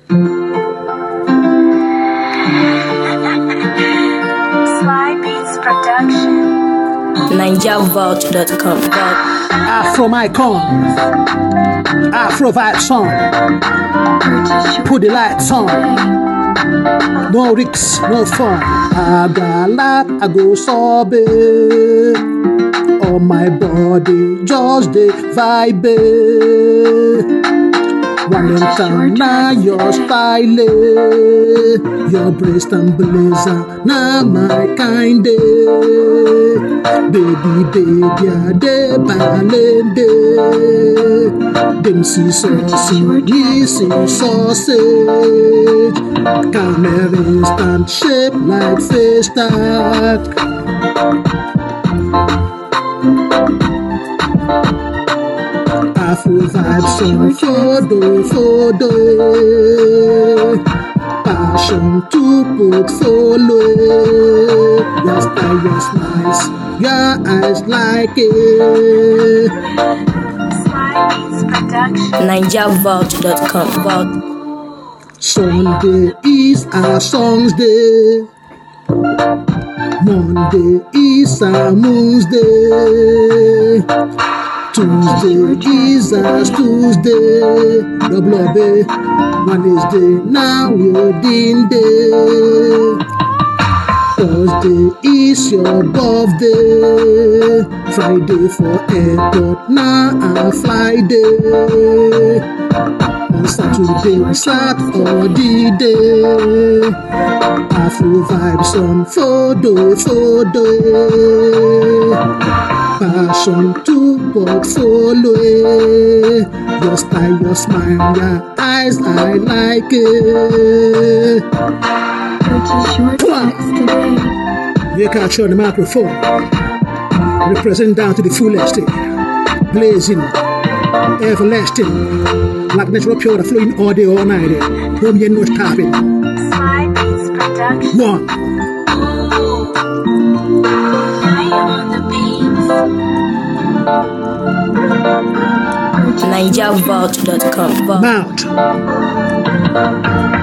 Sly Beats Production. NigerVault.com. Afro Icon, Afro Vibe song. Put the lights on. No risks, no fun. I got life, I go sobe. On my body, just the vibe. One time now your style, your breast and blazer, now my kind baby, baby, de balende. Them see sausage, me see sausage. Camera instant shape like face tag. Afro vibe song, photo. Passion to portfolio. Your style was nice, your eyes like it. Sly Beats Production. NigerVault.com. Sunday is our songs day. Monday is our moons day. Tuesday is as Tuesday, double day. Wednesday now wedding day. Thursday is your birthday. Friday for airport now a Friday. On Saturday Saturday day. Afro vibes on photo. Passion to portfolio. Your style, your smile, your eyes, I like it. Purchase your tracks today. You can't show the microphone. Represent down to the fullest. Blazing, everlasting. Like natural pure flowing all day, all night. Home you no stopping. Sly Beats Production. One. NigerVault.com. Mount.